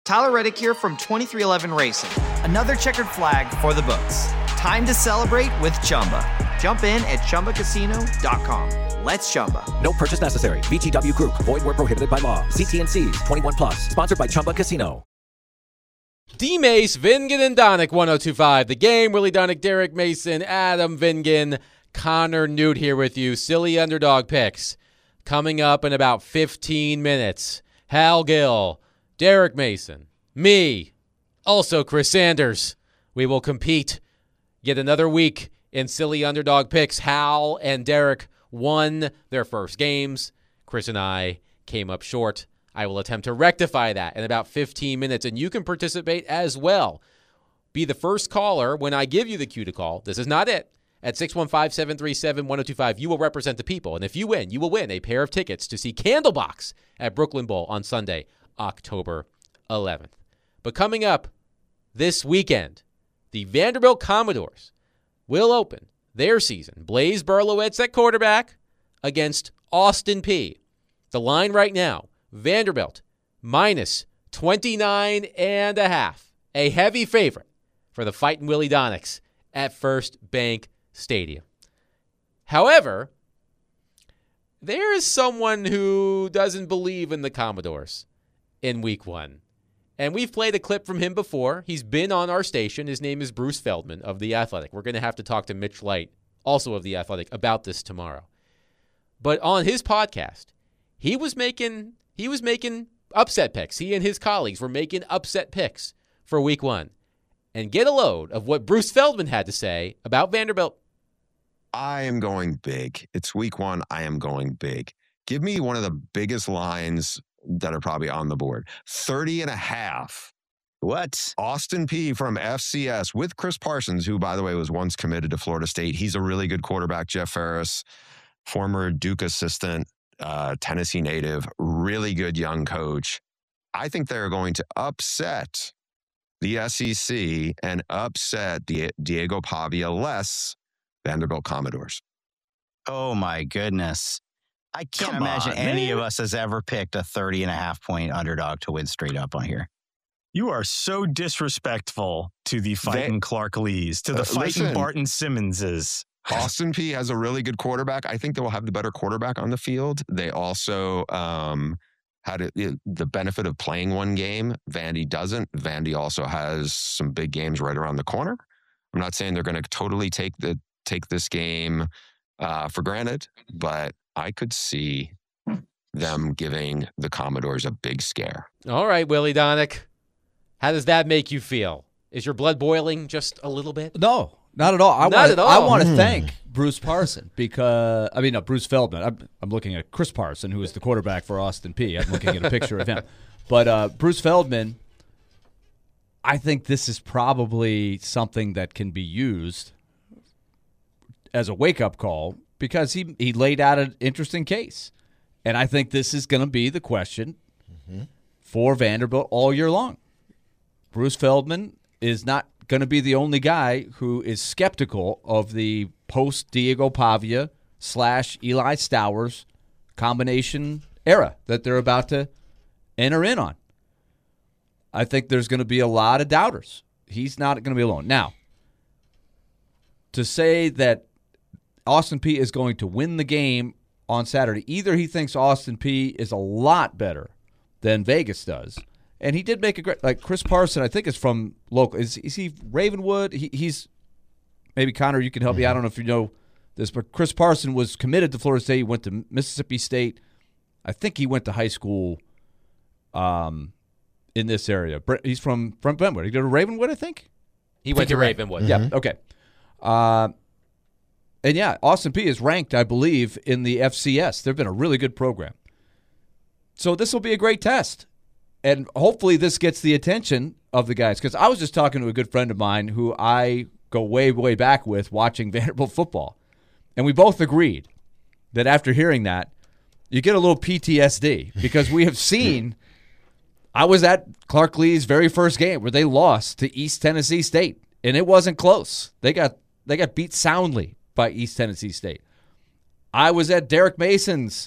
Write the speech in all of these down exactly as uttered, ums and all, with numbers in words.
Tyler Reddick here from twenty-three eleven Racing. Another checkered flag for the books. Time to celebrate with Chumba. Jump in at Chumba Casino dot com. Let's Chumba. No purchase necessary. V G W Group. Void where prohibited by law. See T N Cs. twenty-one plus. Sponsored by Chumba Casino. D-Mace, Vingan, and Donick, one oh two point five. The Game, Willie Donick, Derek Mason, Adam Vingan, Connor Newt here with you. Silly Underdog Picks coming up in about fifteen minutes. Hal Gill, Derek Mason, me, also Chris Sanders. We will compete yet another week in Silly Underdog Picks. Hal and Derek won their first games. Chris and I came up short. I will attempt to rectify that in about fifteen minutes, and you can participate as well. Be the first caller when I give you the cue to call. This is not it. At six one five, seven three seven, one oh two five, you will represent the people. And if you win, you will win a pair of tickets to see Candlebox at Brooklyn Bowl on Sunday, October eleventh. But coming up this weekend, the Vanderbilt Commodores will open their season. Blaze Berlowitz at quarterback against Austin Peay. The line right now, Vanderbilt minus twenty-nine and a half. A heavy favorite for the Fightin' Willie Donicks at First Bank Stadium. However, there is someone who doesn't believe in the Commodores in week one. And we've played a clip from him before. He's been on our station. His name is Bruce Feldman of The Athletic. We're going to have to talk to Mitch Light, also of The Athletic, about this tomorrow. But on his podcast, he was making he was making upset picks. He and his colleagues were making upset picks for week one. And get a load of what Bruce Feldman had to say about Vanderbilt. I am going big. It's week one. I am going big. Give me one of the biggest lines that are probably on the board. thirty and a half. What? Austin Peay from F C S with Chris Parsons, who, by the way, was once committed to Florida State. He's a really good quarterback. Jeff Ferris, former Duke assistant, uh, Tennessee native, really good young coach. I think they're going to upset the S E C and upset the Diego Pavia-less Vanderbilt Commodores. Oh, my goodness. I can't Come imagine on, any man. of us has ever picked a thirty and a half point underdog to win straight up on here. You are so disrespectful to the fighting They- Clark Lees, to the Uh, fighting listen. Barton Simmonses. Austin Peay has a really good quarterback. I think they will have the better quarterback on the field. They also um, had a, the benefit of playing one game. Vandy doesn't. Vandy also has some big games right around the corner. I'm not saying they're going to totally take the take this game uh, for granted, but I could see them giving the Commodores a big scare. All right, Willie Donick. How does that make you feel? Is your blood boiling just a little bit? No, not at all. I Not want at I all. want to thank Bruce Parson because I mean, no, Bruce Feldman. I'm, I'm looking at Chris Parson, who is the quarterback for Austin Peay. I'm looking at a picture of him. But uh, Bruce Feldman, I think this is probably something that can be used as a wake-up call because he he laid out an interesting case, and I think this is going to be the question mm-hmm. for Vanderbilt all year long. Bruce Feldman is not going to be the only guy who is skeptical of the post-Diego Pavia slash Eli Stowers combination era that they're about to enter in on. I think there's going to be a lot of doubters. He's not going to be alone. Now, to say that Austin Peay is going to win the game on Saturday, either he thinks Austin Peay is a lot better than Vegas does, and he did make a great, like Chris Parson, I think is from local. Is, is he Ravenwood? He, he's, maybe Connor, you can help me. I don't know if you know this, but Chris Parson was committed to Florida State. He went to Mississippi State. I think he went to high school um, in this area. He's from, from Brentwood. He go to Ravenwood, I think? He went to Ravenwood. Yeah, okay. Uh, and yeah, Austin Peay is ranked, I believe, in the F C S. They've been a really good program. So this will be a great test. And hopefully this gets the attention of the guys. Because I was just talking to a good friend of mine who I go way, way back with watching Vanderbilt football. And we both agreed that after hearing that, you get a little P T S D. Because we have seen, I was at Clark Lee's very first game where they lost to East Tennessee State. And it wasn't close. They got they got beat soundly by East Tennessee State. I was at Derek Mason's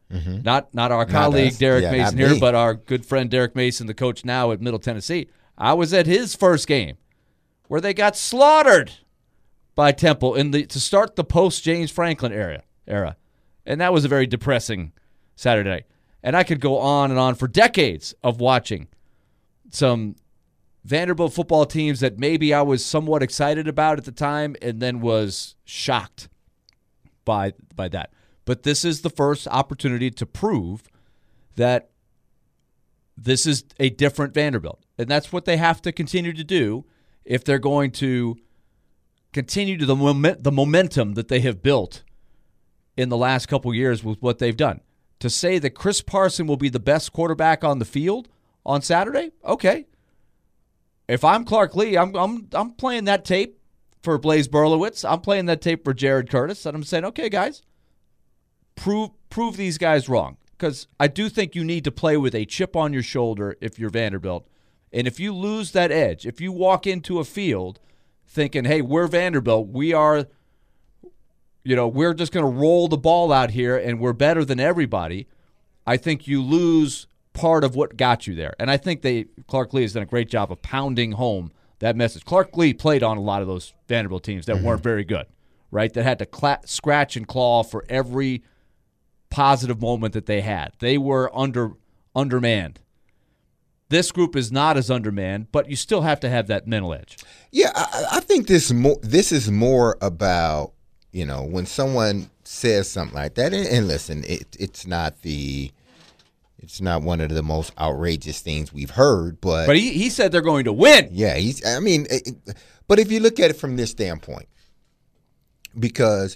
Mm-hmm. Not not our Not colleague us. Derek Yeah, Mason not here, me. but our good friend Derek Mason, the coach now at Middle Tennessee. I was at his first game where they got slaughtered by Temple in the to start the post James Franklin era era, and that was a very depressing Saturday night. And I could go on and on for decades of watching some Vanderbilt football teams that maybe I was somewhat excited about at the time and then was shocked by by that. But this is the first opportunity to prove that this is a different Vanderbilt. And that's what they have to continue to do if they're going to continue to the moment, the momentum that they have built in the last couple years with what they've done. To say that Chris Parson will be the best quarterback on the field on Saturday, okay. If I'm Clark Lee, I'm I'm I'm playing that tape for Blaise Berlowitz. I'm playing that tape for Jared Curtis, and I'm saying, okay, guys, prove prove these guys wrong. Because I do think you need to play with a chip on your shoulder if you're Vanderbilt. And if you lose that edge, if you walk into a field thinking, hey, we're Vanderbilt, we are, you know, we're just going to roll the ball out here and we're better than everybody, I think you lose part of what got you there. And I think they Clark Lee has done a great job of pounding home that message. Clark Lee played on a lot of those Vanderbilt teams that mm-hmm. weren't very good, right? That had to cla- scratch and claw for every positive moment that they had. They were under undermanned. This group is not as undermanned, but you still have to have that mental edge. Yeah, I, I think this more. This is more about, you know, when someone says something like that. And, and listen, it, it's not the, it's not one of the most outrageous things we've heard. But but he, he said they're going to win. Yeah, he's. I mean, it, but if you look at it from this standpoint, because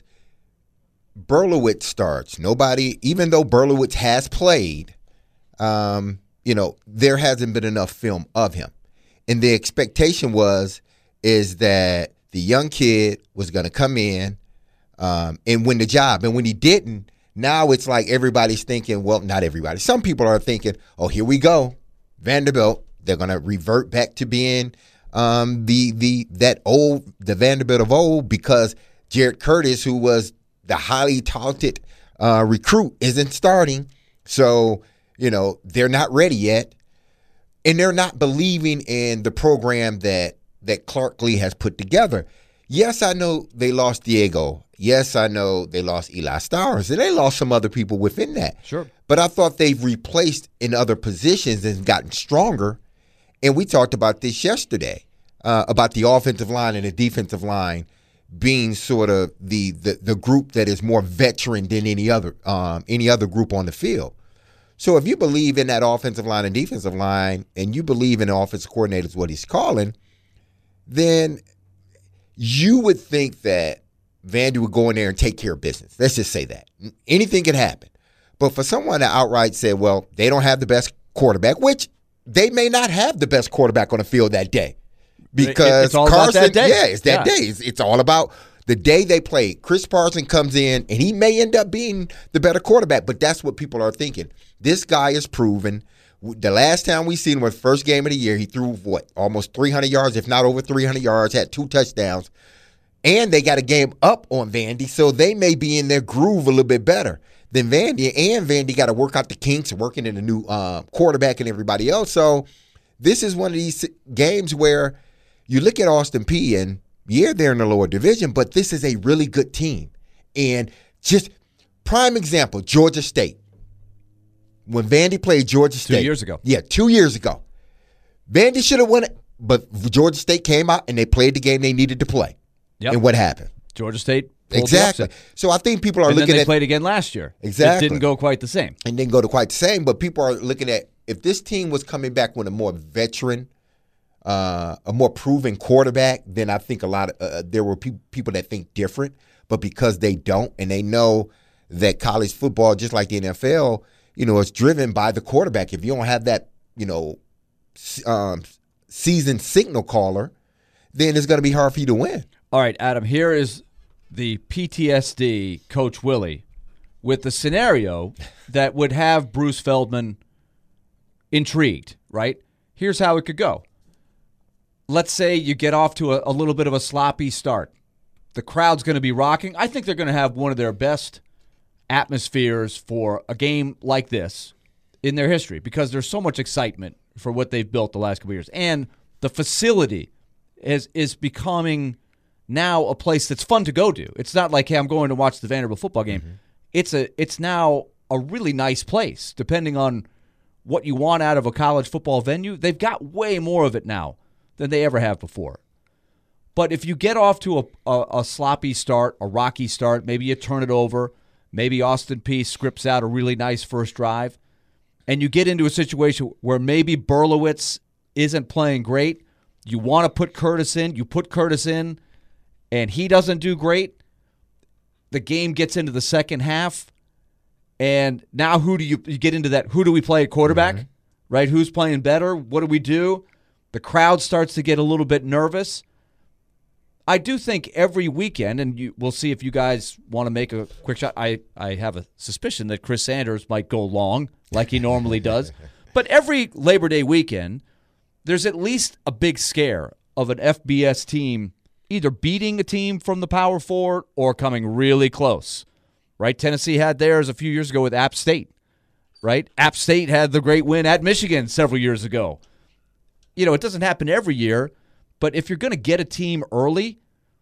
Berlowitz starts. Nobody, even though Berlowitz has played, um, you know, there hasn't been enough film of him. And the expectation was, is that the young kid was going to come in um, and win the job. And when he didn't, now it's like everybody's thinking, well, not everybody. Some people are thinking, oh, here we go. Vanderbilt, they're going to revert back to being um, the the that old, the Vanderbilt of old, because Jared Curtis, who was the highly talented uh, recruit, isn't starting. So, you know, they're not ready yet. And they're not believing in the program that that Clark Lee has put together. Yes, I know they lost Diego. Yes, I know they lost Eli Stowers. And they lost some other people within that. Sure. But I thought they've replaced in other positions and gotten stronger. And we talked about this yesterday, uh, about the offensive line and the defensive line being sort of the, the the group that is more veteran than any other um, any other group on the field. So if you believe in that offensive line and defensive line, and you believe in the offensive coordinator is what he's calling, then you would think that Vandy would go in there and take care of business. Let's just say that. Anything can happen. But for someone to outright say, well, they don't have the best quarterback, which they may not have the best quarterback on the field that day. Because it's all Carson, about that day. yeah, it's that Yeah. day. It's, it's all about the day they play. Chris Parson comes in, and he may end up being the better quarterback, but that's what people are thinking. This guy is proven. The last time we seen him was first game of the year, he threw, what, almost three hundred yards, if not over three hundred yards, had two touchdowns. And they got a game up on Vandy, so they may be in their groove a little bit better than Vandy. And Vandy got to work out the kinks, working in a new uh, quarterback and everybody else. So this is one of these games where you look at Austin Peay, and yeah, they're in the lower division, but this is a really good team. And just prime example, Georgia State. When Vandy played Georgia State. Two years ago. Yeah, two years ago. Vandy should have won it, but Georgia State came out and they played the game they needed to play. Yep. And what happened? Georgia State pulled Exactly. the upset. So I think people are And then looking they at played again last year. Exactly. It didn't go quite the same. and didn't go to quite the same, but people are looking at if this team was coming back with a more veteran, uh, a more proven quarterback, then I think a lot of uh, there were pe- people that think different, but because they don't and they know that college football, just like the N F L, you know, it's driven by the quarterback. If you don't have that, you know, um, seasoned signal caller, then it's going to be hard for you to win. All right, Adam, here is the P T S D Coach Willie with the scenario that would have Bruce Feldman intrigued, right? Here's how it could go. Let's say you get off to a, a little bit of a sloppy start. The crowd's going to be rocking. I think they're going to have one of their best atmospheres for a game like this in their history because there's so much excitement for what they've built the last couple of years. And the facility is is becoming now a place that's fun to go to. It's not like, hey, I'm going to watch the Vanderbilt football game. Mm-hmm. It's a it's now a really nice place, depending on what you want out of a college football venue. They've got way more of it now than they ever have before. But if you get off to a, a, a sloppy start, a rocky start, maybe you turn it over, maybe Austin Peay scripts out a really nice first drive, and you get into a situation where maybe Berlowitz isn't playing great, you want to put Curtis in, you put Curtis in, and he doesn't do great, the game gets into the second half, and now who do you, you get into that, who do we play at quarterback, mm-hmm. right? Who's playing better? What do we do? The crowd starts to get a little bit nervous. I do think every weekend, and you, we'll see if you guys want to make a quick shot. I, I have a suspicion that Chris Sanders might go long like he normally does. But every Labor Day weekend, there's at least a big scare of an F B S team either beating a team from the Power Four or coming really close. Right? Tennessee had theirs a few years ago with App State. Right? App State had the great win at Michigan several years ago. You know, it doesn't happen every year. But if you're going to get a team early,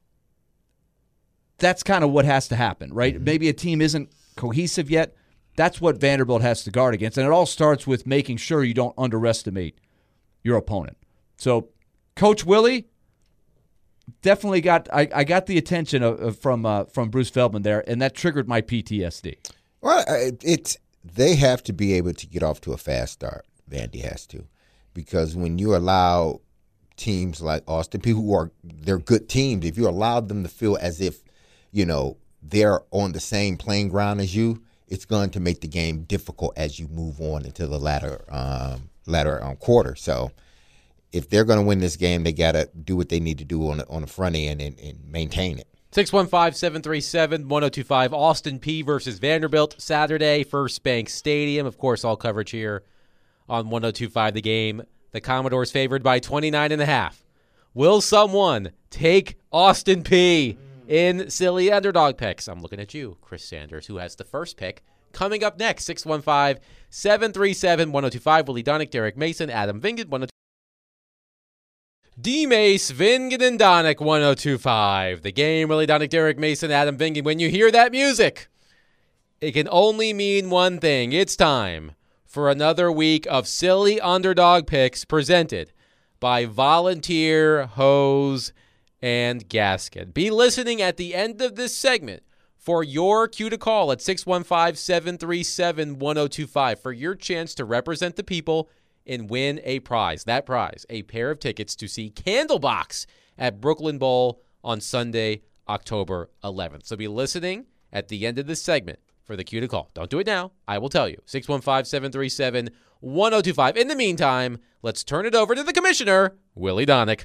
that's kind of what has to happen, right? Mm-hmm. Maybe a team isn't cohesive yet. That's what Vanderbilt has to guard against. And it all starts with making sure you don't underestimate your opponent. So Coach Willie definitely got I, I got the attention of, of, from uh, from Bruce Feldman there, and that triggered my P T S D. Well, it's they have to be able to get off to a fast start. Vandy has to. Because when you allow teams like Austin Peay, who are they're good teams, if you allow them to feel as if, you know, they're on the same playing ground as you, it's going to make the game difficult as you move on into the latter um, latter um, quarter. So if they're going to win this game, they got to do what they need to do on the, on the front end and, and maintain it. six one five, seven three seven, one oh two five, Austin Peay versus Vanderbilt, Saturday, First Bank Stadium. Of course, all coverage here on one oh two five The Game. The Commodores favored by twenty-nine and a half. Will someone take Austin Peay in silly underdog picks? I'm looking at you, Chris Sanders, who has the first pick. Coming up next, six one five, seven three seven, one oh two five. Willie Donick, Derek Mason, Adam Vingan, one oh two five. D-Mace, Vingan, and Donick, one oh two five. The Game, Willie Donick, Derek Mason, Adam Vingan. When you hear that music, it can only mean one thing. It's time for another week of silly underdog picks presented by Volunteer, Hose, and Gasket. Be listening at the end of this segment for your cue to call at six one five, seven three seven, one oh two five for your chance to represent the people and win a prize. That prize, a pair of tickets to see Candlebox at Brooklyn Bowl on Sunday, October eleventh. So be listening at the end of this segment for the cue to call. Don't do it now. I will tell you. six one five, seven three seven, one oh two five. In the meantime, let's turn it over to the commissioner, Willie Donick.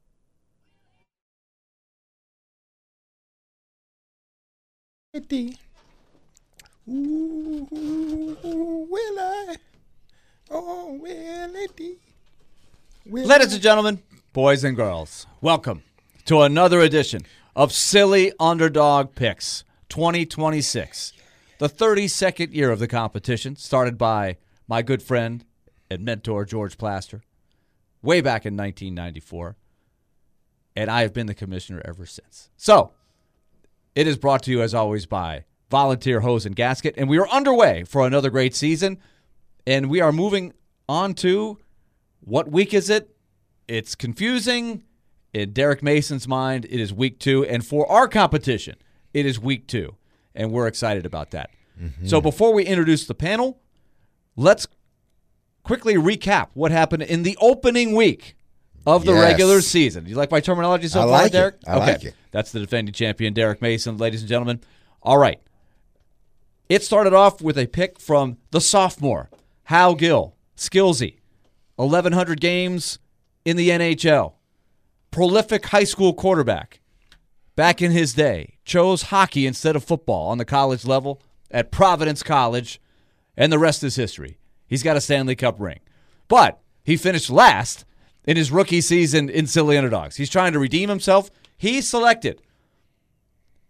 Ooh, will I? Oh, Willie D. Ladies and gentlemen, boys and girls, welcome to another edition of Silly Underdog Picks twenty twenty-six. The thirty-second year of the competition, started by my good friend and mentor, George Plaster, way back in nineteen ninety-four. And I have been the commissioner ever since. So, it is brought to you, as always, by Volunteer, Hose, and Gasket. And we are underway for another great season. And we are moving on to, what week is it? It's confusing. In Derek Mason's mind, it is week two. And for our competition, it is week two. And we're excited about that. Mm-hmm. So before we introduce the panel, let's quickly recap what happened in the opening week of the yes. regular season. You like my terminology so I far, like Derek? It. I okay. like it. That's the defending champion, Derek Mason, ladies and gentlemen. All right. It started off with a pick from the sophomore, Hal Gill, Skillsy, eleven hundred games in the N H L. Prolific high school quarterback. Back in his day, chose hockey instead of football on the college level at Providence College, and the rest is history. He's got a Stanley Cup ring. But he finished last in his rookie season in Silly Underdogs. He's trying to redeem himself. He selected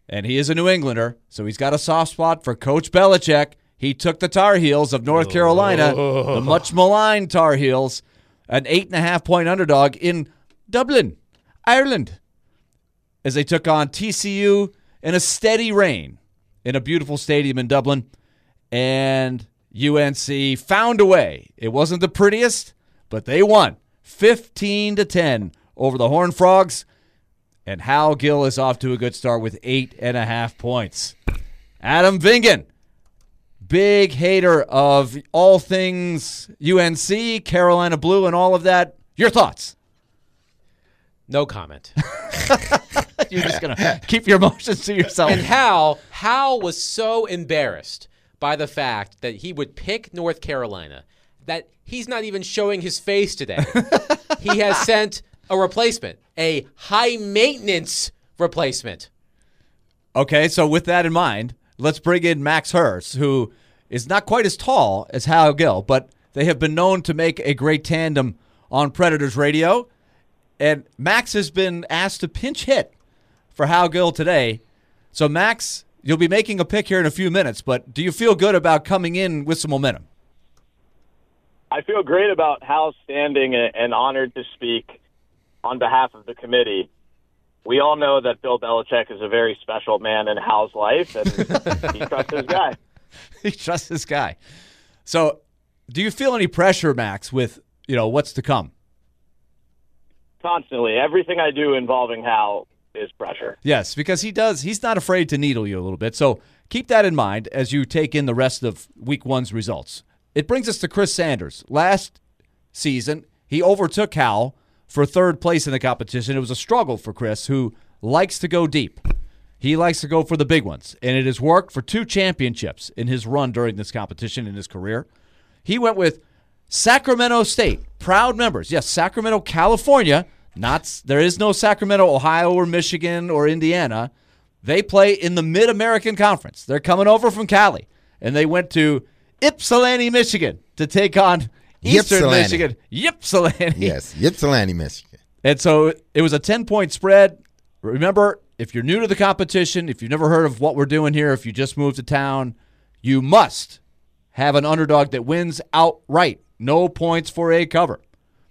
and he is a New Englander, so he's got a soft spot for Coach Belichick. He took the Tar Heels of North Carolina, oh. the much maligned Tar Heels, an eight and a half point underdog in Dublin, Ireland, as they took on T C U in a steady rain in a beautiful stadium in Dublin. And U N C found a way. It wasn't the prettiest, but they won fifteen to ten over the Horned Frogs. And Hal Gill is off to a good start with eight and a half points. Adam Vingan, big hater of all things U N C, Carolina Blue, and all of that. Your thoughts? No comment. You're just going to keep your emotions to yourself. And Hal, Hal was so embarrassed by the fact that he would pick North Carolina that he's not even showing his face today. He has sent a replacement, a high-maintenance replacement. Okay, so with that in mind, let's bring in Max Hurst, who is not quite as tall as Hal Gill, but they have been known to make a great tandem on Predators Radio. And Max has been asked to pinch hit for Hal Gill today. So, Max, you'll be making a pick here in a few minutes, but do you feel good about coming in with some momentum? I feel great about Hal's standing and honored to speak on behalf of the committee. We all know that Bill Belichick is a very special man in Hal's life, and he trusts his guy. He trusts his guy. So, do you feel any pressure, Max, with, you know, what's to come? Constantly. Everything I do involving Hal is pressure. Yes, because he does. He's not afraid to needle you a little bit. So keep that in mind as you take in the rest of week one's results. It brings us to Chris Sanders. Last season, he overtook Hal for third place in the competition. It was a struggle for Chris, who likes to go deep. He likes to go for the big ones, and it has worked for two championships in his run during this competition in his career. He went with Sacramento State, proud members. Yes, Sacramento, California. Not there is no Sacramento, Ohio, or Michigan, or Indiana. They play in the Mid-American Conference. They're coming over from Cali, and they went to Ypsilanti, Michigan, to take on Eastern Ypsilanti. Michigan. Ypsilanti. Yes, Ypsilanti, Michigan. And so it was a ten-point spread. Remember, if you're new to the competition, if you've never heard of what we're doing here, if you just moved to town, you must have an underdog that wins outright. No points for a cover.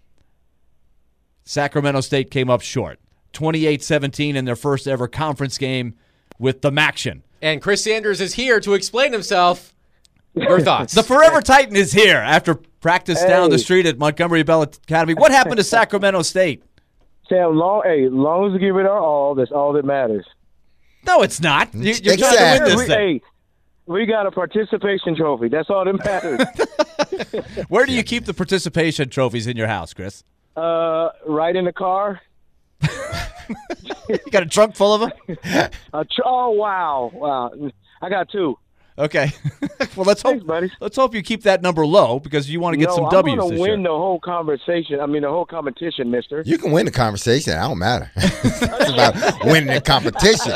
Sacramento State came up short. twenty-eight seventeen in their first ever conference game with the Maction. And Chris Sanders is here to explain himself. Your thoughts? The Forever Titan is here after practice hey. down the street at Montgomery Bell Academy. What happened to Sacramento State? Sam, long, hey, long as we give it our all, that's all that matters. No, it's not. You, you're Exactly. trying to win this we, thing. Hey, we got a participation trophy. That's all that matters. Where do you keep the participation trophies in your house, Chris? uh, right in the car. You got a trunk full of them? A tr- oh, wow. Wow. I got two. Okay. Well, let's hope Thanks, buddy. let's hope you keep that number low because you want to get no, some I'm W's gonna this win year. the whole conversation. I mean, the whole competition, mister. You can win the conversation. I don't matter. It's about winning the competition.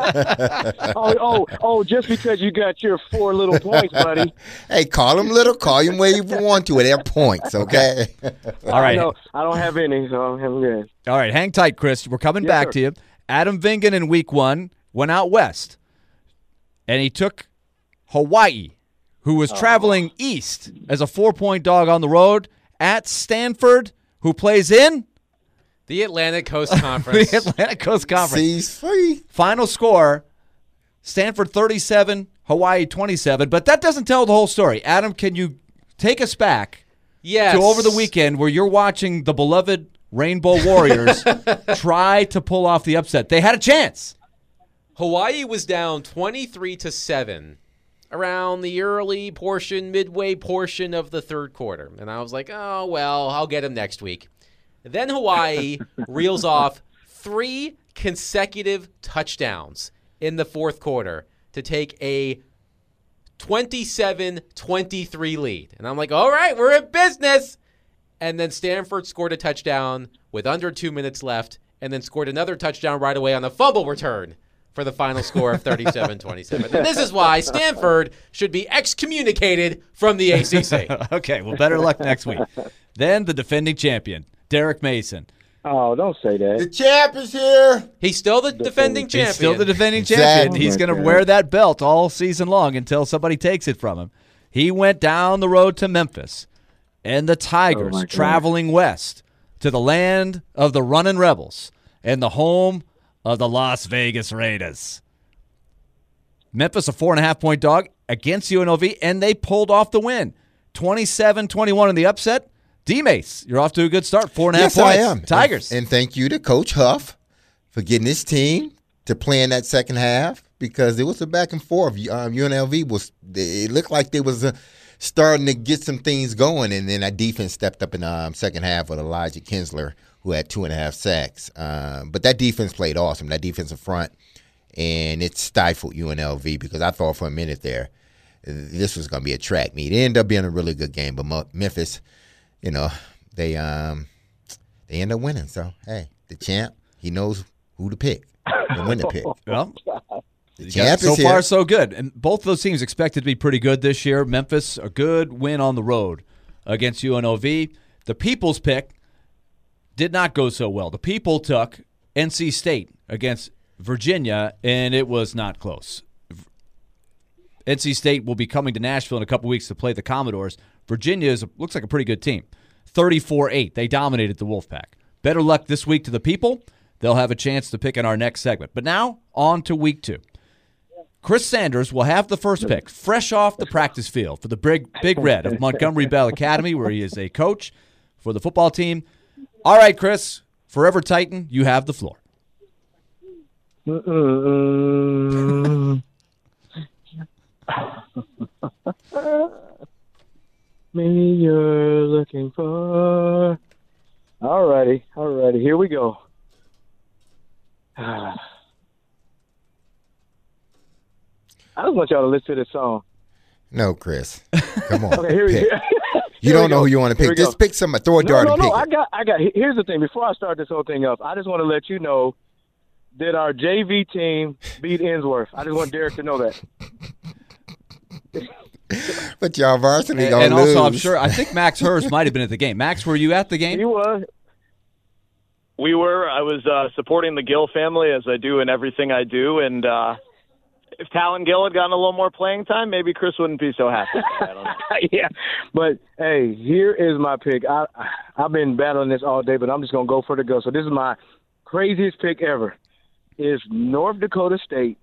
oh, oh, oh, just because you got your four little points, buddy. Hey, call them little. Call them where you want to. They're points, okay? All right. No, I don't have any, so I'm good. All right. Hang tight, Chris. We're coming Yes, back sir. to you. Adam Vingan in week one went out west, and he took Hawaii, who was traveling east as a four-point dog on the road at Stanford, who plays in The Atlantic Coast Conference. the Atlantic Coast Conference. Seas free. Final score, Stanford thirty-seven, Hawaii twenty-seven. But that doesn't tell the whole story. Adam, can you take us back Yes. to over the weekend where you're watching the beloved Rainbow Warriors try to pull off the upset? They had a chance. Hawaii was down twenty-three to seven around the early portion, midway portion of the third quarter. And I was like, oh, well, I'll get him next week. Then Hawaii reels off three consecutive touchdowns in the fourth quarter to take a twenty-seven twenty-three lead. And I'm like, all right, we're in business. And then Stanford scored a touchdown with under two minutes left and then scored another touchdown right away on a fumble return for the final score of thirty-seven twenty-seven. And this is why Stanford should be excommunicated from the A C C. Okay, well, better luck next week. Then the defending champion, Derek Mason. Oh, don't say The that. champ is here. He's still the defending champion. He's still the defending Exactly. champion. He's going to Okay. wear that belt all season long until somebody takes it from him. He went down the road to Memphis, and the Tigers Oh, my God. traveling west to the land of the running Rebels and the home of the Las Vegas Raiders. Memphis, a four and a half point dog against U N L V, and they pulled off the win. twenty-seven twenty-one in the upset. D-Mace, you're off to a good start. Four and a half Yes, I points. am. Tigers. And, and thank you to Coach Huff for getting his team to play in that second half because it was a back and forth. Um, U N L V was, it looked like they was uh, starting to get some things going, and then that defense stepped up in the um, second half with Elijah Kinsler, who had two and a half sacks. Um, but that defense played awesome, that defensive front, and it stifled U N L V because I thought for a minute there this was going to be a track meet. It ended up being a really good game, but Mo- Memphis, you know, they um they end up winning. So, hey, the champ, he knows who to pick and when to pick. Well, The champ so is far, here. so good. And both those teams expected to be pretty good this year. Memphis, a good win on the road against U N L V. The People's pick did not go so well. The People took N C State against Virginia, and it was not close. N C State will be coming to Nashville in a couple weeks to play the Commodores. Virginia is a, looks like a pretty good team. thirty-four eight. They dominated the Wolfpack. Better luck this week to the People. They'll have a chance to pick in our next segment. But now, on to week two. Chris Sanders will have the first pick, fresh off the practice field for the Big, Big Red of Montgomery Bell Academy, where he is a coach for the football team. All right, Chris, Forever Titan, you have the floor. Mm-mm-mm. Me you're looking for. Alrighty, alrighty, here we go. I just want y'all to listen to this song. No, Chris. Come on. Okay, here we pick. go. You Here don't we know go. who you want to Here pick. we Just go. pick somebody. Throw a No, dart no, and no. pick I it. got, I got. Here's the thing. Before I start this whole thing up, I just want to let you know that our J V team beat Innsworth. I just want Derek to know that. But y'all varsity And, gonna and lose. also, I'm sure, I think Max Hurst might have been at the game. Max, were you at the game? He was. We were. I was uh, supporting the Gill family as I do in everything I do, and uh, if Talon Gill had gotten a little more playing time, maybe Chris wouldn't be so happy. I don't know. Yeah, but hey, here is my pick. I I've been battling this all day, but I'm just gonna go for the go. So this is my craziest pick ever. Is North Dakota State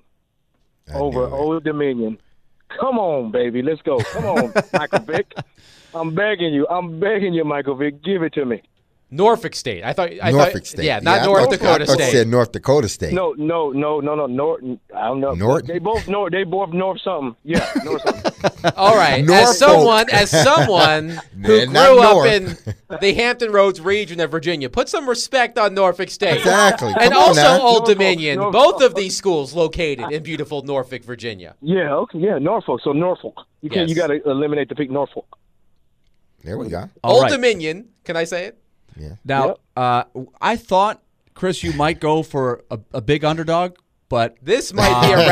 I over knew it. Old Dominion. Come on, baby, let's go. Come on, Michael Vick. I'm begging you. I'm begging you, Michael Vick. Give it to me. Norfolk State. I thought. I Norfolk thought, State. Yeah, not I North thought- Dakota I thought State. you said North Dakota State. No, no, no, no, no. Norton. I don't know. Norton? They both North. They both North something. Yeah, North something. All right, Norfolk. as someone, as someone who Man, not grew up North. in the Hampton Roads region of Virginia, put some respect on Norfolk State. Exactly. And Come on also now. Old Norfolk, Dominion. Norfolk. Both of these schools located in beautiful Norfolk, Virginia. Yeah. Okay. Yeah. Norfolk. So Norfolk. You can't. Yes. You got to eliminate the pick Norfolk. There we go. All Old right. Dominion. Can I say it? Now, Yep. uh, I thought, Chris, you might go for a, a big underdog, but This might be a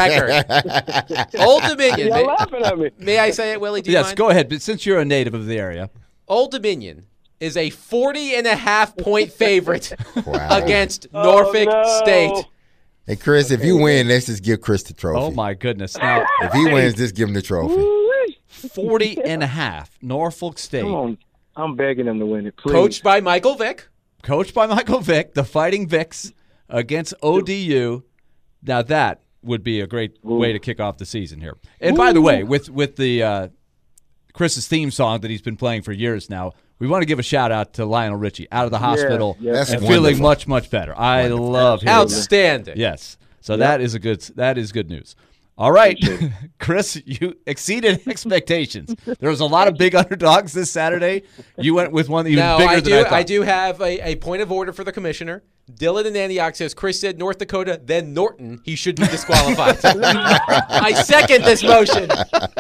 record. Old Dominion. Y'all May, laughing at me. may I say it, Willie? Do you yes, mind? go ahead. But since you're a native of the area, Old Dominion is a forty and a half point favorite Wow. against Norfolk Oh, no. State. Hey, Chris, if you win, let's just give Chris the trophy. oh my goodness. Now, If he wins, just give him the trophy. Woo-wee. forty and a half, Norfolk State, Come on. I'm begging them to win it, please. Coached by Michael Vick. coached by Michael Vick, the Fighting Vicks against O D U. Now that would be a great way to kick off the season here. And by the way, with with the uh, Chris's theme song that he's been playing for years now, we want to give a shout out to Lionel Richie out of the hospital yeah. That's and wonderful. feeling much much better. I love hearing that. Outstanding. Yes. So that is a good that is good news. All right, Chris, you exceeded expectations. There was a lot of big underdogs this Saturday. You went with one even Now, bigger I than do, I thought. I do have a, a point of order for the commissioner. Dylan in Antioch says, Chris said North Dakota, then Norton. He should be disqualified. I second this motion.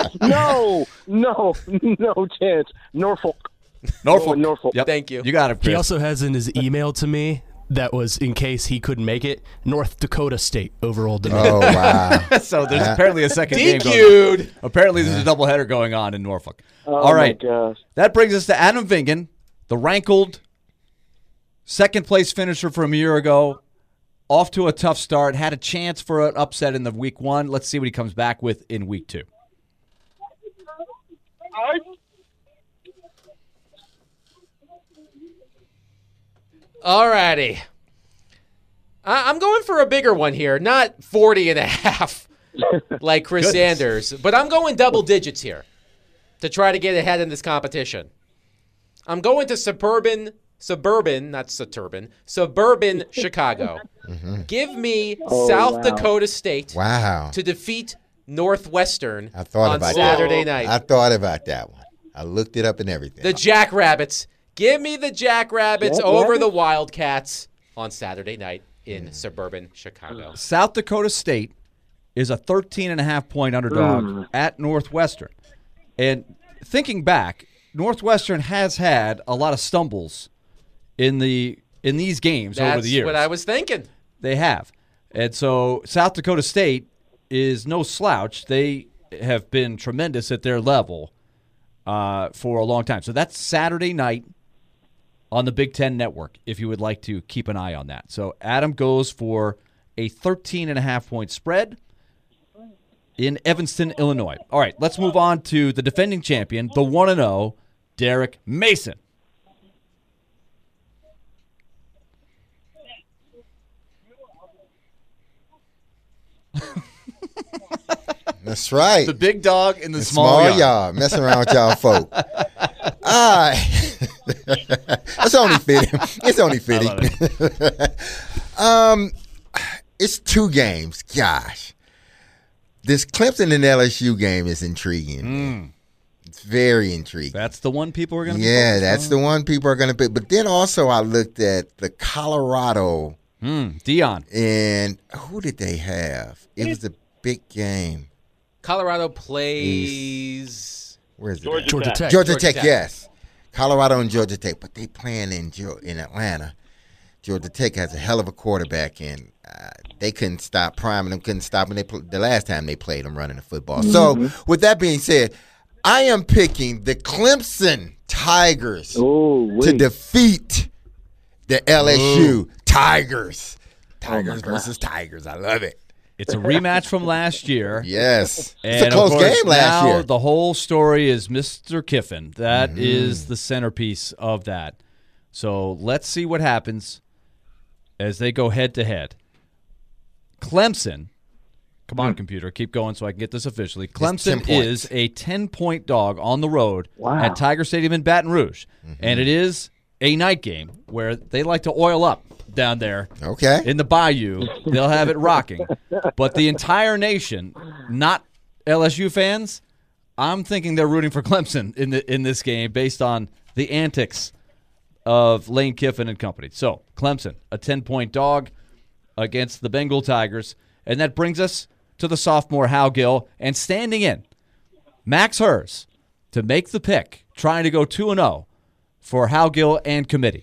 No, no, no chance. Norfolk. Norfolk. Oh, Norfolk. Yep. Thank you. You got it, Chris. He also has in his email to me that was in case he couldn't make it, North Dakota State over Old Dominion. Oh, wow. so there's apparently a second game going on. DQ'd. Apparently there's a doubleheader going on in Norfolk. Oh, All right. my gosh. That brings us to Adam Vingan, the rankled second place finisher from a year ago, off to a tough start, had a chance for an upset in the week one. Let's see what he comes back with in week two. All righty. I- I'm going for a bigger one here, not forty and a half like Chris Goodness. Sanders, but I'm going double digits here to try to get ahead in this competition. I'm going to suburban, suburban, not suburban, suburban Chicago. Mm-hmm. Give me Oh, South wow. Dakota State Wow. to defeat Northwestern I thought on about Saturday that. night. I thought about that one. I looked it up and everything. The Jackrabbits. Give me the Jackrabbits Jackrabbits? over the Wildcats on Saturday night in suburban Chicago. South Dakota State is a thirteen and a half point underdog Mm. at Northwestern. And thinking back, Northwestern has had a lot of stumbles in the in these games That's over the years. what I was thinking. They have. And so South Dakota State is no slouch. They have been tremendous at their level uh, for a long time. So that's Saturday night on the Big Ten Network, if you would like to keep an eye on that. So Adam goes for a thirteen and a half point spread in Evanston, Illinois. All right, let's move on to the defending champion, the one and oh, Derek Mason. That's right. The big dog in the, The small, small yard. messing around with y'all folk. All right. That's only fitting. It's only fitting. um, it's two games. Gosh. This Clemson and L S U game is intriguing. Mm. It's very intriguing. That's the one people are going to Yeah, be that's the one people are going to pick. But then also I looked at the Colorado. Mm, Dion. And who did they have? It was a big game. Colorado plays. Where is it? Georgia at? Georgia Tech. Tech. Georgia, Georgia Tech, Tech. yes. Colorado and Georgia Tech, but they playing in Geo- in Atlanta. Georgia Tech has a hell of a quarterback, and uh, they couldn't stop priming them, couldn't stop them. They pl- the last time they played them running the football. Mm-hmm. So, with that being said, I am picking the Clemson Tigers to defeat the L S U Ooh. Tigers. Tigers God. versus Tigers. I love it. It's a rematch from last year. Yes. And It's a of close course, game last now year. the whole story is Mister Kiffin. That Mhm. is the centerpiece of that. So let's see what happens as they go head to head. Clemson, come on, computer, keep going so I can get this officially. Clemson ten is a ten-point dog on the road Wow. at Tiger Stadium in Baton Rouge. And it is a night game where they like to oil up down there Okay. in the bayou. They'll have it rocking. But the entire nation, not L S U fans, I'm thinking they're rooting for Clemson in the in this game based on the antics of Lane Kiffin and company. So Clemson, a ten-point dog against the Bengal Tigers. And that brings us to the sophomore Hal Gill. And standing in, Max Hers to make the pick, trying to go two and oh for Hal Gill and committee.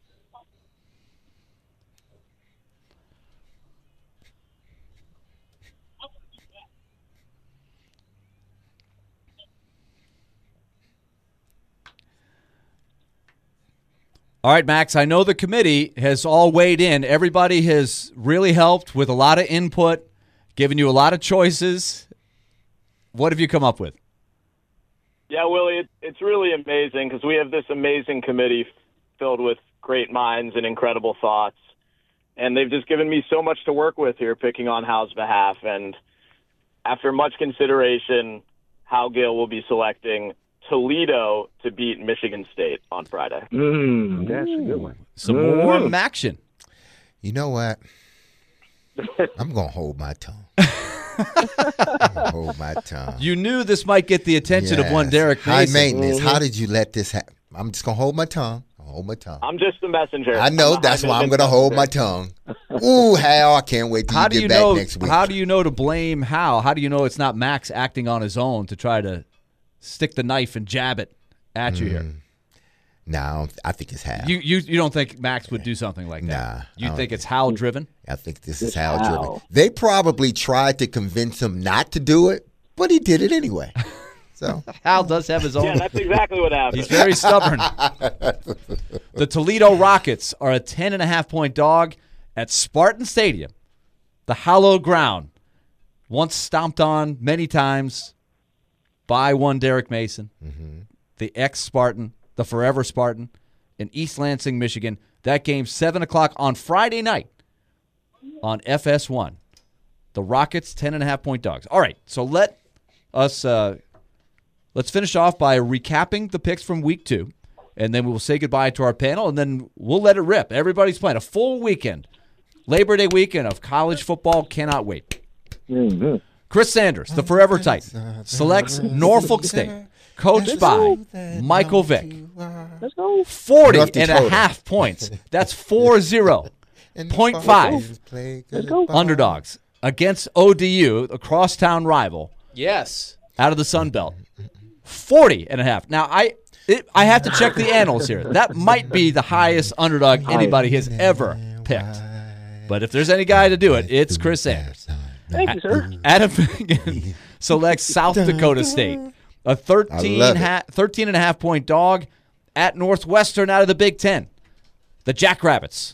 All right, Max, I know the committee has all weighed in. Everybody has really helped with a lot of input, given you a lot of choices. What have you come up with? Yeah, Willie, it, it's really amazing because we have this amazing committee filled with great minds and incredible thoughts. And they've just given me so much to work with here, picking on Hal's behalf. And after much consideration, Hal Gill will be selecting Toledo to beat Michigan State on Friday. Mm, that's a good one. Some Mm. more action. You know what? I'm going to hold my tongue. I'm gonna hold my tongue. You knew this might get the attention of one Yes. Derek High Mason. maintenance. How did you let this happen? I'm just going to hold my tongue. I'll hold my tongue. I'm just the messenger. I know. I'm a That's high why I'm maintenance going to hold my messenger. tongue. Ooh, Hal, I can't wait till How you do get you back know? next week. How do you know to blame Hal? How do you know it's not Max acting on his own to try to stick the knife and jab it at you here? No, I, don't- I think it's Hal. You you you don't think Max would do something like that? Nah, I You don't think it's Hal driven? I think this is Hal driven. They probably tried to convince him not to do it, but he did it anyway. So Hal does have his own. Yeah, that's exactly what happened. He's very stubborn. The Toledo Rockets are a ten and a half point dog at Spartan Stadium, the hallowed ground, once stomped on many times by one Derek Mason, mm-hmm. the ex-Spartan, the forever Spartan, in East Lansing, Michigan. That game, seven o'clock on Friday night on F S one. The Rockets, ten and a half point dogs. All right, so let us uh, let's finish off by recapping the picks from week two, and then we will say goodbye to our panel, and then we'll let it rip. Everybody's playing a full weekend, Labor Day weekend of college football. Cannot wait. Mm-hmm. Chris Sanders, the Forever Titan, selects Norfolk State, coached by Michael Vick. Let's go. forty North and a Dakota. half points. That's four zero. point five underdogs against O D U, a crosstown rival, Yes. out of the Sun Belt. forty and a half. Now, I it, I have to check the annals here. That might be the highest underdog anybody has ever picked. But if there's any guy to do it, it's Chris Sanders. Thank you, sir. Adam Finnegan selects South Dakota State, a thirteen, love it. ha- thirteen and a half point dog at Northwestern out of the Big Ten. The Jackrabbits.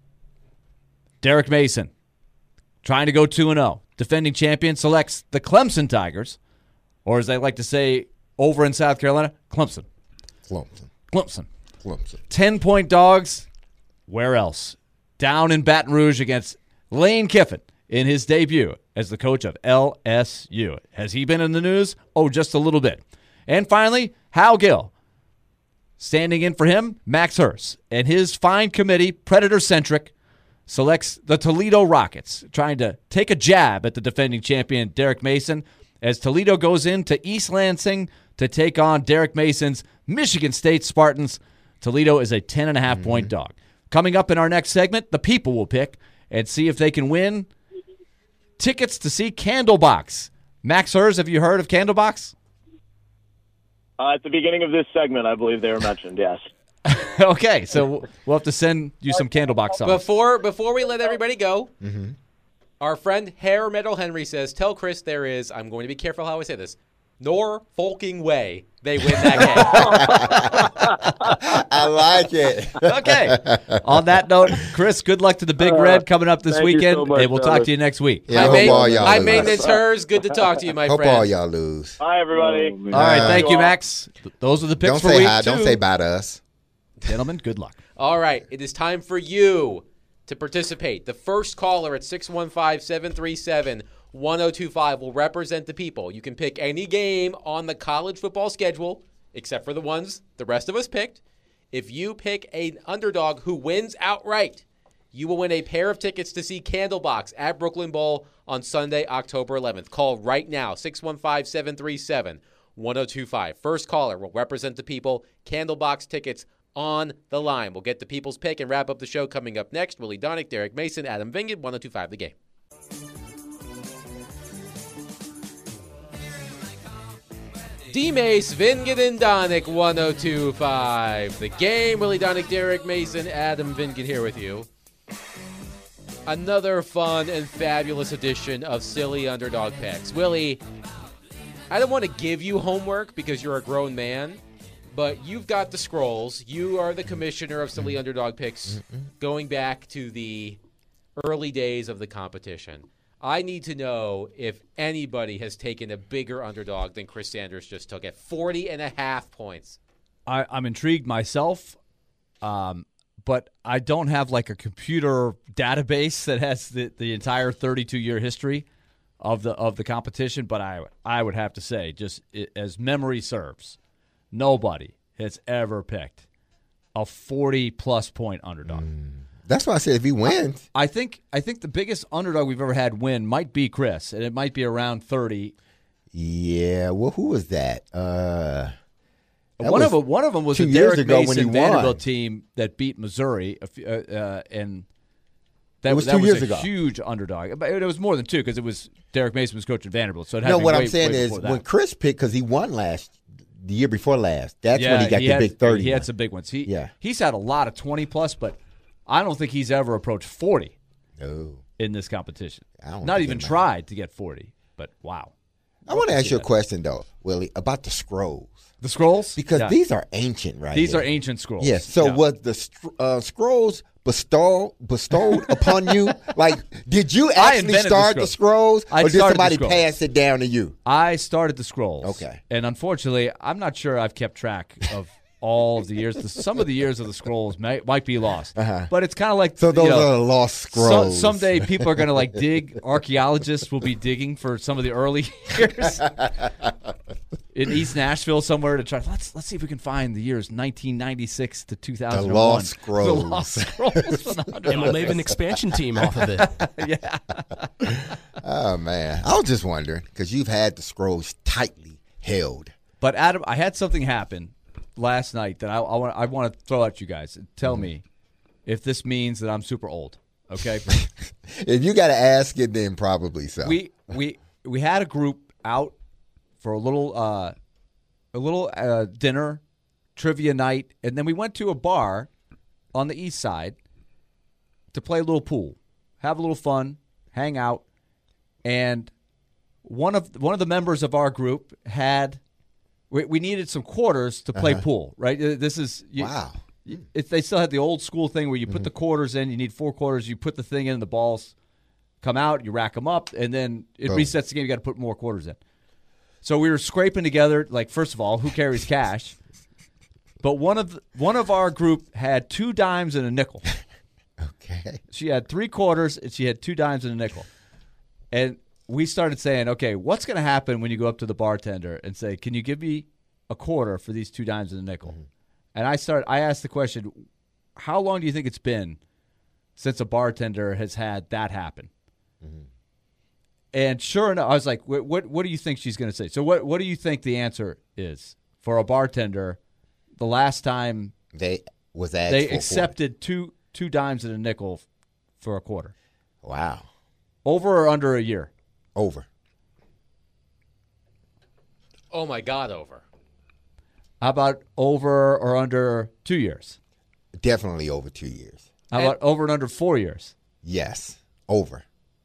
Derek Mason, trying to go two and oh. Defending champion selects the Clemson Tigers, or as they like to say over in South Carolina, Clemson. Clemson. Clemson. Clemson. ten-point dogs. Where else? Down in Baton Rouge against Lane Kiffin in his debut as the coach of L S U. Has he been in the news? Oh, just a little bit. And finally, Hal Gill. Standing in for him, Max Hurst. And his fine committee, Predator-centric, selects the Toledo Rockets, trying to take a jab at the defending champion, Derek Mason, as Toledo goes into East Lansing to take on Derek Mason's Michigan State Spartans. Toledo is a ten and a half point dog. Coming up in our next segment, the people will pick and see if they can win tickets to see Candlebox. Max Hurst, have you heard of Candlebox? Uh, at the beginning of this segment, I believe they were mentioned, yes. Okay, so we'll have to send you some Candlebox songs. Before before we let everybody go, Mm-hmm. our friend Hair Metal Henry says, tell Chris there is, I'm going to be careful how I say this, Norfolking way they win that game. I like it. Okay. On that note, Chris, good luck to the Big Red coming up this thank you weekend, so much, and we'll talk fellas. to you next week. Yeah, I I hope made, all y'all I lose. maintenance hers. Good to talk to you, my Hope friend. all y'all lose. Hi, everybody. Oh, man. All right, Uh, thank you, Max. Th- Those are the picks Don't for say week hi. two. Don't say bye to us. Gentlemen, good luck. All right, it is time for you to participate. The first caller at six one five, seven three seven, one oh two five will represent the people. You can pick any game on the college football schedule, except for the ones the rest of us picked. If you pick an underdog who wins outright, you will win a pair of tickets to see Candlebox at Brooklyn Bowl on Sunday, October eleventh. Call right now, six one five, seven three seven, one oh two five. First caller will represent the people. Candlebox tickets on the line. We'll get the people's pick and wrap up the show coming up next. Willie Donick, Derek Mason, Adam Vingan, one oh two five The Game. D-Mace, Vingan, and Donick, one oh two five The Game. Willie Donick, Derek Mason, Adam Vingan here with you. Another fun and fabulous edition of Silly Underdog Picks. Willie, I don't want to give you homework because you're a grown man, but you've got the scrolls. You are the commissioner of Silly Underdog Picks going back to the early days of the competition. I need to know if anybody has taken a bigger underdog than Chris Sanders just took at forty and a half points. I, I'm intrigued myself, um, but I don't have like a computer database that has the, the entire thirty-two year history of the of the competition. But I I would have to say, just it, as memory serves, nobody has ever picked a forty plus point underdog. Mm. That's why I said if he wins. I think I think the biggest underdog we've ever had win might be Chris, and it might be around thirty. Yeah, well, who was that? Uh, that one was of them, one of them was two a years Derek ago when Mason he Vanderbilt won. team that beat Missouri, a few- uh, uh, and that It was that two was years a ago. huge underdog. But it was more than two because it was Derek Mason was coaching Vanderbilt. So it had No, to be what way, I'm saying way is before that. when Chris picked, because he won last, the year before last, that's yeah, when he got the had, big thirty. He one. had some big ones. He Yeah. he's had a lot of twenty plus, but I don't think he's ever approached forty No. in this competition. I don't Not think even it tried to get forty. But wow. I want to ask you a question, though, Willie, about the scrolls. The scrolls? Because Yeah. these are ancient, right? These here. are ancient scrolls. Yes. So Yeah. was the str- uh, scrolls bestowed bestowed upon you? Like, did you I actually invented the start the scrolls. scrolls, I or did started the somebody scrolls. pass it down to you? I started the scrolls. Okay. And unfortunately, I'm not sure I've kept track of all of the years. The- Some of the years of the scrolls may, might be lost. Uh-huh. But it's kind of like So those you know, are lost so- scrolls. someday people are going to like dig. Archaeologists will be digging for some of the early years in East Nashville somewhere to try. Let's let's see if we can find the years nineteen ninety-six to two thousand one. The lost scrolls. The lost scrolls. from the And we'll make an underdog. expansion team off of it. Yeah. Oh man, I was just wondering because you've had the scrolls tightly held. But Adam, I had something happen last night that I, I want I want to throw at you guys. Tell me if this means that I'm super old. Okay. If you got to ask it, then probably so. we we we had a group out for a little uh, a little uh, dinner, trivia night, and then we went to a bar on the east side to play a little pool, have a little fun, hang out, and one of one of the members of our group had we, we needed some quarters to play Uh-huh. pool. Right, Uh, this is you, wow. If they still had the old school thing where you put the quarters in, you need four quarters, you put the thing in, the balls come out, you rack them up, and then it Boom. resets the game. You got to put more quarters in. So we were scraping together. Like, first of all, who carries cash? But one of one of our group had two dimes and a nickel. Okay. She had three quarters and she had two dimes and a nickel. And we started saying, okay, what's going to happen when you go up to the bartender and say, "Can you give me a quarter for these two dimes and a nickel?" Mm-hmm. And I started. I asked the question, how long do you think it's been since a bartender has had that happen? Mm-hmm. And sure enough, I was like, what, what, what do you think she's going to say? So what, what do you think the answer is for a bartender the last time They was asked they for accepted two two dimes and a nickel f- for a quarter? quarter. Wow. Over or under a year? Over. Oh my God, over. How about over or under two years? Definitely over two years. How about over and under four years? Yes. Over.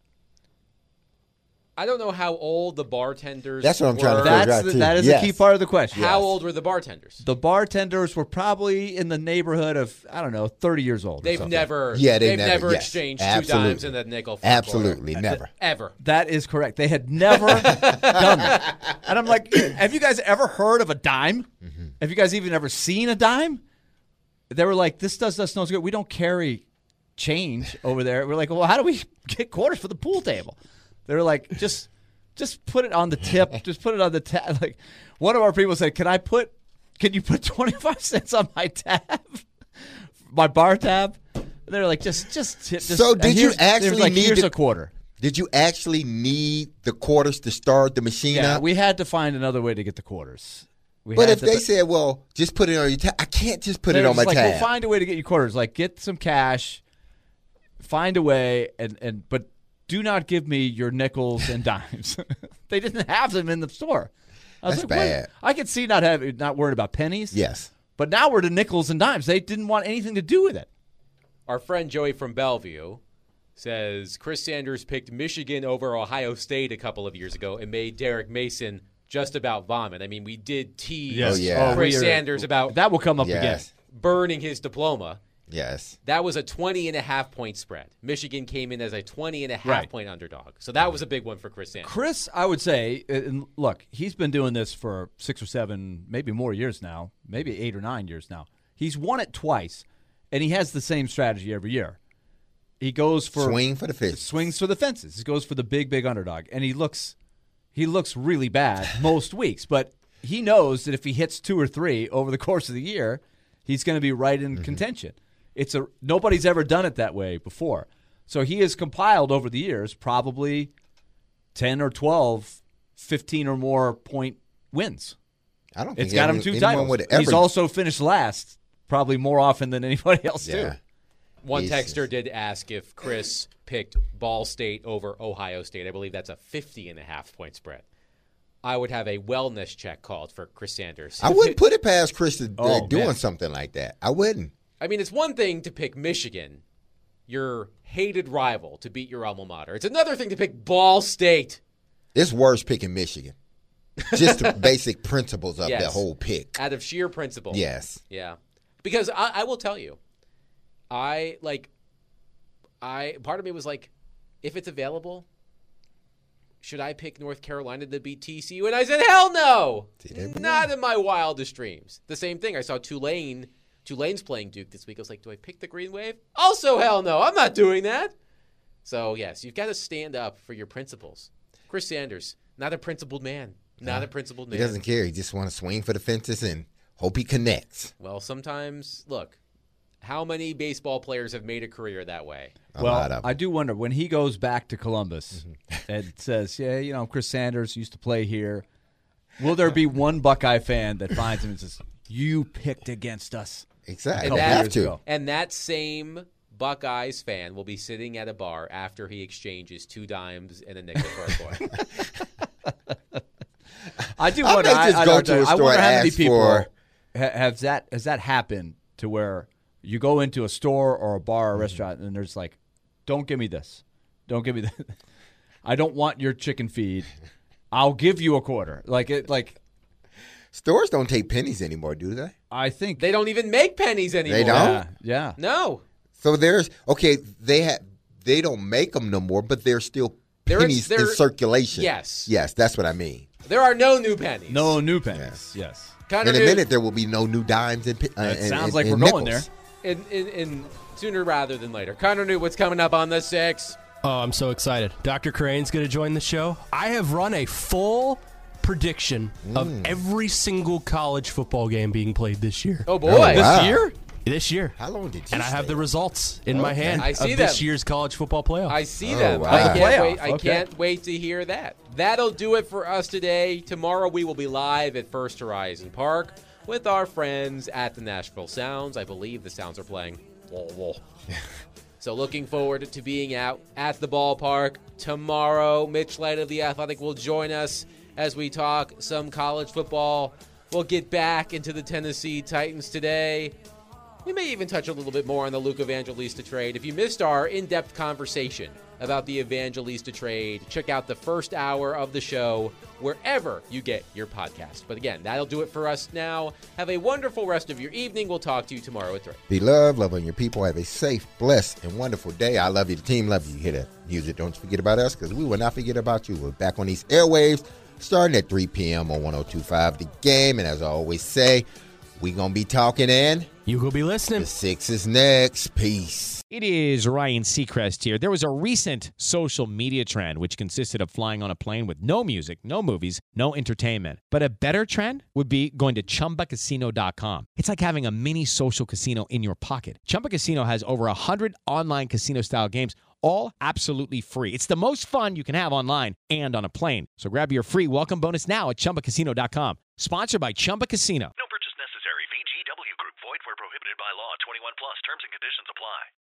I don't know how old the bartenders That's what I'm trying to were. figure That's out, the, too. that is Yes. the key part of the question. How Yes. old were the bartenders? The bartenders were probably in the neighborhood of, I don't know, thirty years old. or They've something. never, Yeah, they they've never- never yes. exchanged two Absolutely. dimes and a nickel. For Absolutely, a quarter. never. Ever. That is correct. They had never done that. And I'm like, have you guys ever heard of a dime? Mm-hmm. Have you guys even ever seen a dime? They were like, this does us no good. We don't carry change over there. We're like, well, how do we get quarters for the pool table? They were like, just just put it on the tip. Just put it on the tab. Like, one of our people said, can I put, can you put twenty-five cents on my tab? My bar tab? And they were like, just, just, tip, just So and did you here's- they were actually like, need here's to- a quarter. Did you actually need the quarters to start the machine Yeah, up? we had to find another way to get the quarters. We But had if to- they said, "Well, just put it on your tab," I can't just put they it were on my just like, tab. We'll find a way to get you quarters. Like, get some cash, find a way, and, and but do not give me your nickels and dimes. They didn't have them in the store. I was That's like, what? bad. I could see not having, not worried about pennies. Yes. But now we're to nickels and dimes. They didn't want anything to do with it. Our friend Joey from Bellevue says Chris Sanders picked Michigan over Ohio State a couple of years ago and made Derek Mason just about vomit. I mean, we did tease Yes. Oh, yeah. Chris we are- Sanders about That will come up Yes. again. burning his diploma. Yes. That was a twenty and a half point spread. Michigan came in as a twenty and a half Right. point underdog. So that was a big one for Chris Sanders. Chris, I would say, and look, he's been doing this for six or seven, maybe more years now, maybe eight or nine years now. He's won it twice, and he has the same strategy every year. He goes for Swing for the fence. swings for the fences. He goes for the big, big underdog, and he looks he looks really bad most weeks. But he knows that if he hits two or three over the course of the year, he's going to be right in contention. It's a nobody's ever done it that way before. So he has compiled over the years probably ten or twelve, fifteen or more point wins. I don't think It's got him any- two anyone titles. would ever. He's also finished last probably more often than anybody else yeah. too. One Jesus. texter did ask if Chris picked Ball State over Ohio State. I believe that's a fifty and a half point spread. I would have a wellness check called for Chris Sanders. I wouldn't put it past Chris to, uh, Oh, doing man. something like that. I wouldn't. I mean, it's one thing to pick Michigan, your hated rival, to beat your alma mater. It's another thing to pick Ball State. It's worse picking Michigan. Just the basic principles of Yes. the whole pick. Out of sheer principle. Yes. Yeah. Because I, I will tell you, I like, I part of me was like, if it's available, should I pick North Carolina to beat T C U? And I said, hell no! Not in my wildest dreams. The same thing. I saw Tulane. Tulane's playing Duke this week. I was like, do I pick the Green Wave? Also, hell no. I'm not doing that. So, yes, you've got to stand up for your principles. Chris Sanders, not a principled man. Not Huh? a principled He man. doesn't care. He just want to swing for the fences and hope he connects. Well, sometimes, look, how many baseball players have made a career that way? A well, lot of I do wonder when he goes back to Columbus and says, yeah, you know, Chris Sanders used to play here. Will there be one Buckeye fan that finds him and says, you picked against us? Exactly. And Don't that, have to. and that same Buckeyes fan will be sitting at a bar after he exchanges two dimes and a nickel for a coin. I do I wonder. may I, just I, go I, to a I store wonder and how many ask people for- ha- has that has that happened to where you go into a store or a bar or a restaurant and there's like, don't give me this, don't give me that. I don't want your chicken feed. I'll give you a quarter. Like it, like Stores don't take pennies anymore, do they? I think They don't even make pennies anymore. They don't? Yeah, yeah. No. So there's okay. They have they don't make them no more, but there's still There is- pennies there- in circulation. Yes. yes, that's what I mean. There are no new pennies. No new pennies. Yes. Connor in a Newt- minute, there will be no new dimes and. Uh, It and- sounds and- like and we're going nickels. there. In, in, in sooner rather than later. Connor knew what's coming up on the six. Oh, I'm so excited. Doctor Crane's going to join the show. I have run a full prediction of every single college football game being played this year. Oh, boy. Oh, wow. This year? This year. How long did you? And I have stay? the results in my Okay. hand I see of this them. year's college football playoff. I see Oh, them. wow. I can't Playoff, wait. I okay. can't wait to hear that. That'll do it for us today. Tomorrow we will be live at First Horizon Park with our friends at the Nashville Sounds. I believe the Sounds are playing. Whoa, whoa. So looking forward to being out at the ballpark tomorrow. Mitch Light of The Athletic will join us as we talk some college football. We'll get back into the Tennessee Titans today. We may even touch a little bit more on the Luke Evangelista trade. If you missed our in-depth conversation about the Evangelista trade, check out the first hour of the show wherever you get your podcast. But again, that'll do it for us now. Have a wonderful rest of your evening. We'll talk to you tomorrow at three. Be loved, love on your people. Have a safe, blessed, and wonderful day. I love you. The team loves you. Hit it. Use it. Don't forget about us because we will not forget about you. We're back on these airwaves starting at three p.m. on one oh two point five The Game. And as I always say, we going to be talking and you will be listening. The six is next. Peace. It is Ryan Seacrest here. There was a recent social media trend which consisted of flying on a plane with no music, no movies, no entertainment. But a better trend would be going to Chumba Casino dot com. It's like having a mini social casino in your pocket. Chumba Casino has over one hundred online casino-style games, all absolutely free. It's the most fun you can have online and on a plane. So grab your free welcome bonus now at Chumba Casino dot com. Sponsored by Chumba Casino. No purchase necessary. V G W Group. Void where prohibited by law. twenty-one plus. Terms and conditions apply.